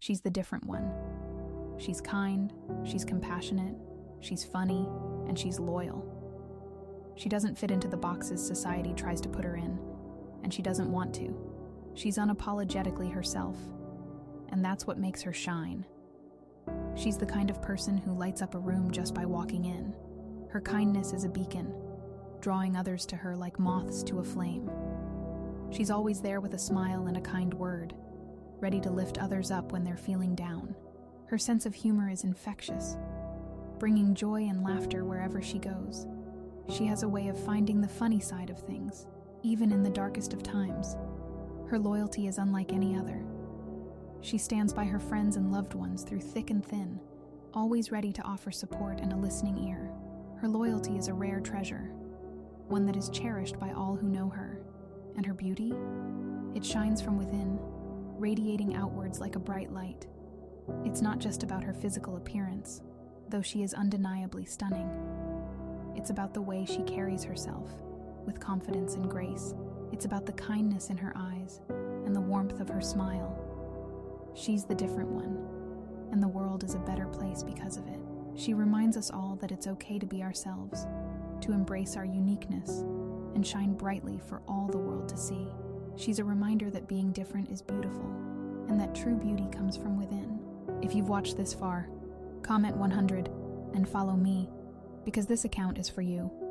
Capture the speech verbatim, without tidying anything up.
She's the different one. She's kind, she's compassionate, she's funny, and she's loyal. She doesn't fit into the boxes society tries to put her in, and she doesn't want to. She's unapologetically herself, and that's what makes her shine. She's the kind of person who lights up a room just by walking in. Her kindness is a beacon, drawing others to her like moths to a flame. She's always there with a smile and a kind word, ready to lift others up when they're feeling down. Her sense of humor is infectious, bringing joy and laughter wherever she goes. She has a way of finding the funny side of things, even in the darkest of times. Her loyalty is unlike any other. She stands by her friends and loved ones through thick and thin, always ready to offer support and a listening ear. Her loyalty is a rare treasure, one that is cherished by all who know her. And her beauty? It shines from within, radiating outwards like a bright light. It's not just about her physical appearance, though she is undeniably stunning. It's about the way she carries herself, with confidence and grace. It's about the kindness in her eyes and the warmth of her smile. She's the different one, and the world is a better place because of it. She reminds us all that it's okay to be ourselves, to embrace our uniqueness, and shine brightly for all the world to see. She's a reminder that being different is beautiful, and that true beauty comes from within. If you've watched this far, comment one hundred and follow me, because this account is for you.